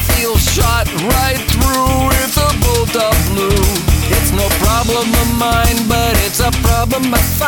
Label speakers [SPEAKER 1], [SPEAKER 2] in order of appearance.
[SPEAKER 1] feel shot right through with a bolt of blue. It's no problem of mine, but it's a problem I